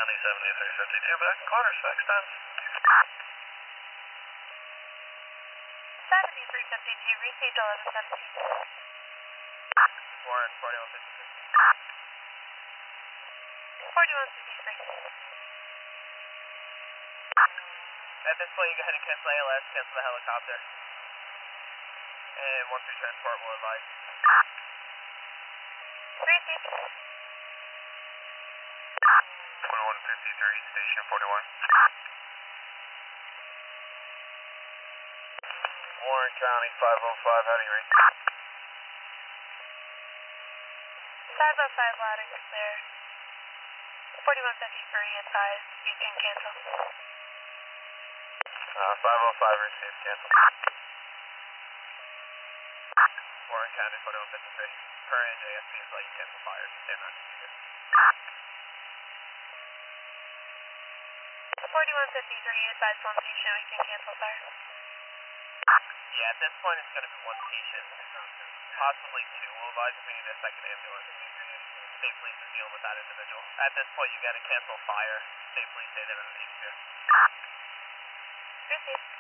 County 7352, back in quarters, fax times. 7352, received 1117. Warren 4153. 4153. At this point, you go ahead and cancel ALS, cancel the helicopter. And 1-3 transport will advise. Received. 2153, station 41. Warren County 505, heading right. 505 loud and clear. 4153 advised, you can cancel. 505 received, cancel. Warren County 4153. Per NJSP is like cancel fire, stand on you. 4153 advised one patient, we can cancel fire. Yeah, at this point it's going to be one patient, possibly two. We'll advise if we need a second ambulance safely to deal with that individual. At this point, you got to cancel fire, safely stay there underneath here. Received.